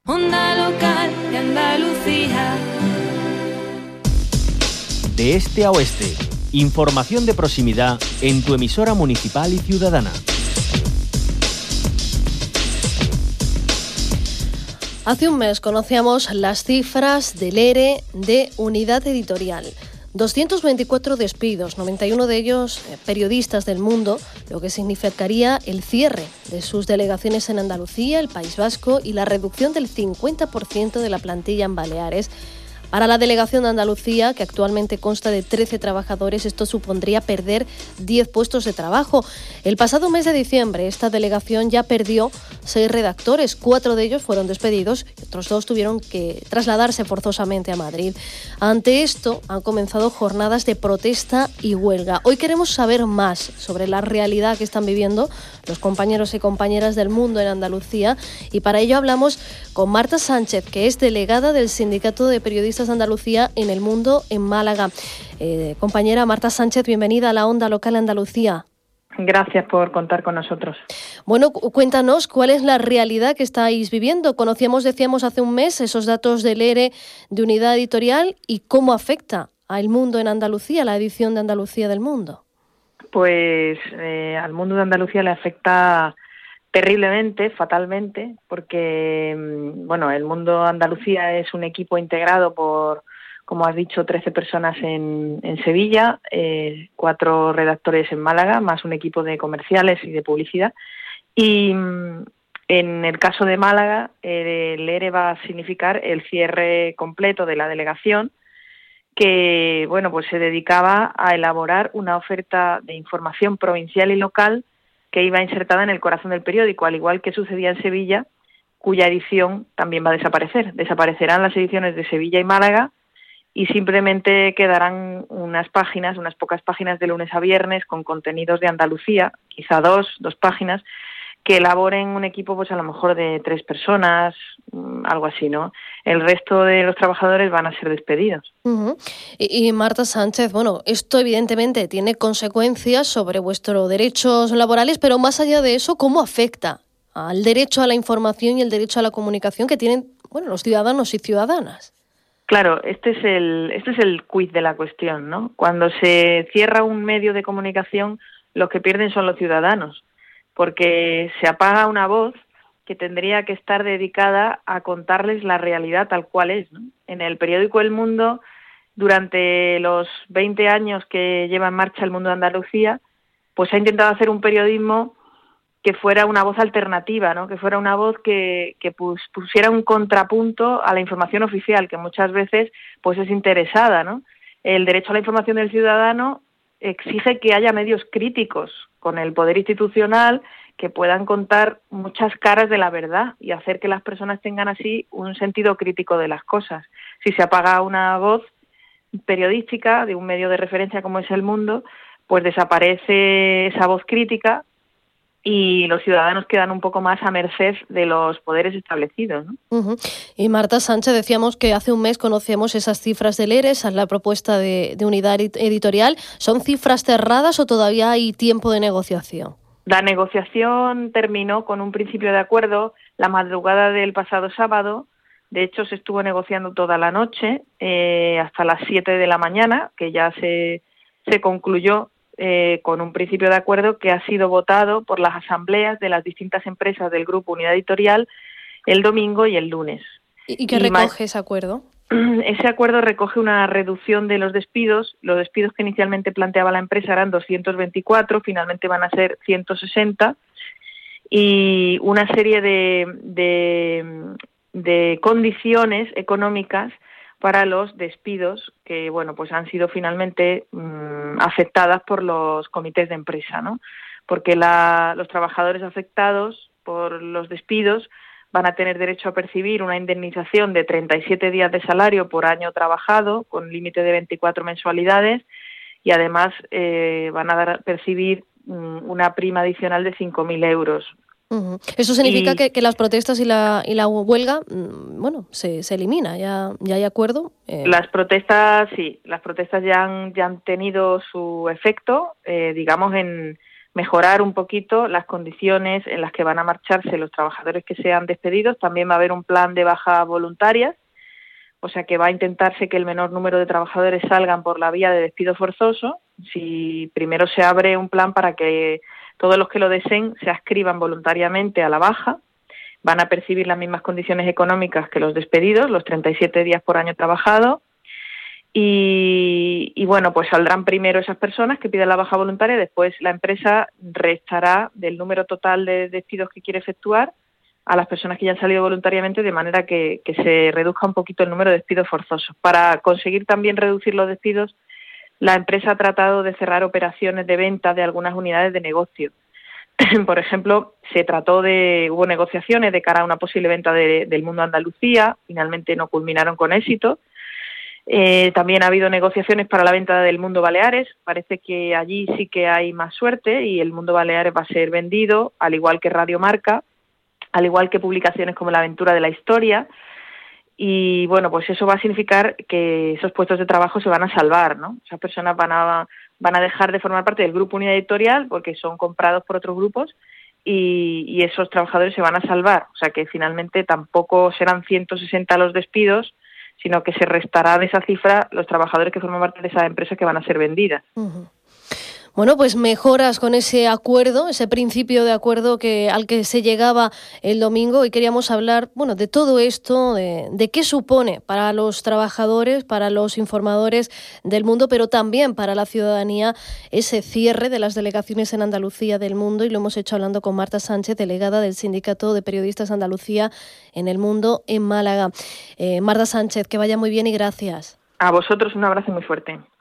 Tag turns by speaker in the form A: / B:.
A: Onda local de Andalucía.
B: De este a oeste, información de proximidad en tu emisora municipal y ciudadana.
C: Hace un mes conocíamos las cifras del ERE de Unidad Editorial. 224 despidos, 91 de ellos periodistas del Mundo, lo que significaría el cierre de sus delegaciones en Andalucía, el País Vasco y la reducción del 50% de la plantilla en Baleares. Para la delegación de Andalucía, que actualmente consta de 13 trabajadores, esto supondría perder 10 puestos de trabajo. El pasado mes de diciembre, esta delegación ya perdió 6 redactores. 4 de ellos fueron despedidos y otros 2 tuvieron que trasladarse forzosamente a Madrid. Ante esto, han comenzado jornadas de protesta y huelga. Hoy queremos saber más sobre la realidad que están viviendo los compañeros y compañeras del Mundo en Andalucía, y para ello hablamos con Marta Sánchez, que es delegada del Sindicato de Periodistas de Andalucía en El Mundo en Málaga. Compañera Marta Sánchez, bienvenida a la Onda Local Andalucía.
D: Gracias por contar con nosotros.
C: Bueno, cuéntanos cuál es la realidad que estáis viviendo. Decíamos hace un mes, esos datos del ERE de Unidad Editorial y cómo afecta al Mundo en Andalucía, la edición de Andalucía del Mundo.
D: Pues al Mundo de Andalucía le afecta terriblemente, fatalmente, porque el Mundo Andalucía es un equipo integrado por, como has dicho, 13 personas en Sevilla, 4 redactores en Málaga, más un equipo de comerciales y de publicidad. Y en el caso de Málaga, el ERE va a significar el cierre completo de la delegación, que pues se dedicaba a elaborar una oferta de información provincial y local que iba insertada en el corazón del periódico, al igual que sucedía en Sevilla, cuya edición también va a desaparecer. Desaparecerán las ediciones de Sevilla y Málaga y simplemente quedarán unas pocas páginas de lunes a viernes con contenidos de Andalucía, quizá dos páginas, que elaboren un equipo pues a lo mejor de 3 personas, algo así, ¿no? El resto de los trabajadores van a ser despedidos.
C: Uh-huh. Y Marta Sánchez, esto evidentemente tiene consecuencias sobre vuestros derechos laborales, pero más allá de eso, ¿cómo afecta al derecho a la información y el derecho a la comunicación que tienen los ciudadanos y ciudadanas?
D: Claro, este es el quid de la cuestión, ¿no? Cuando se cierra un medio de comunicación, los que pierden son los ciudadanos, porque se apaga una voz que tendría que estar dedicada a contarles la realidad tal cual es, ¿no? En el periódico El Mundo, durante los 20 años que lleva en marcha El Mundo de Andalucía, pues ha intentado hacer un periodismo que fuera una voz alternativa, ¿no? Que fuera una voz que pusiera un contrapunto a la información oficial, que muchas veces pues es interesada, ¿no? El derecho a la información del ciudadano exige que haya medios críticos con el poder institucional que puedan contar muchas caras de la verdad y hacer que las personas tengan así un sentido crítico de las cosas. Si se apaga una voz periodística de un medio de referencia como es El Mundo, pues desaparece esa voz crítica y los ciudadanos quedan un poco más a merced de los poderes establecidos, ¿no?
C: Uh-huh. Y Marta Sánchez, decíamos que hace un mes conocíamos esas cifras del ERE, esa es la propuesta de Unidad Editorial. ¿Son cifras cerradas o todavía hay tiempo de negociación?
D: La negociación terminó con un principio de acuerdo la madrugada del pasado sábado. De hecho, se estuvo negociando toda la noche, hasta las 7 de la mañana, que ya se concluyó con un principio de acuerdo que ha sido votado por las asambleas de las distintas empresas del Grupo Unidad Editorial el domingo y el lunes.
C: ¿Y qué recoge ese acuerdo?
D: Ese acuerdo recoge una reducción de los despidos. Los despidos que inicialmente planteaba la empresa eran 224, finalmente van a ser 160, y una serie de condiciones económicas para los despidos que pues han sido finalmente aceptadas por los comités de empresa, ¿no? Porque los trabajadores afectados por los despidos van a tener derecho a percibir una indemnización de 37 días de salario por año trabajado, con límite de 24 mensualidades, y además van a percibir una prima adicional de 5.000 euros.
C: Uh-huh. Eso significa que las protestas y la huelga, se elimina, ya hay acuerdo.
D: Las protestas, sí, las protestas ya han tenido su efecto, mejorar un poquito las condiciones en las que van a marcharse los trabajadores que sean despedidos. También va a haber un plan de baja voluntarias, o sea que va a intentarse que el menor número de trabajadores salgan por la vía de despido forzoso. Si primero se abre un plan para que todos los que lo deseen se adscriban voluntariamente a la baja, van a percibir las mismas condiciones económicas que los despedidos, los 37 días por año trabajado, y bueno, pues saldrán primero esas personas que piden la baja voluntaria, después la empresa restará del número total de despidos que quiere efectuar a las personas que ya han salido voluntariamente, de manera que se reduzca un poquito el número de despidos forzosos. Para conseguir también reducir los despidos, la empresa ha tratado de cerrar operaciones de venta de algunas unidades de negocio. Por ejemplo, hubo negociaciones de cara a una posible venta del Mundo Andalucía, finalmente no culminaron con éxito. También ha habido negociaciones para la venta del Mundo Baleares, parece que allí sí que hay más suerte y el Mundo Baleares va a ser vendido, al igual que Radio Marca, al igual que publicaciones como La Aventura de la Historia, y bueno, pues eso va a significar que esos puestos de trabajo se van a salvar, ¿no? Esas personas van a dejar de formar parte del grupo Unidad Editorial porque son comprados por otros grupos y esos trabajadores se van a salvar, o sea que finalmente tampoco serán 160 los despidos, sino que se restará de esa cifra los trabajadores que forman parte de esas empresas que van a ser vendidas.
C: Uh-huh. Bueno, pues mejoras con ese acuerdo, ese principio de acuerdo al que se llegaba el domingo, y queríamos hablar, bueno, de todo esto, de qué supone para los trabajadores, para los informadores del Mundo, pero también para la ciudadanía ese cierre de las delegaciones en Andalucía del Mundo, y lo hemos hecho hablando con Marta Sánchez, delegada del Sindicato de Periodistas Andalucía en el Mundo en Málaga. Marta Sánchez, que vaya muy bien y gracias.
D: A vosotros un abrazo muy fuerte.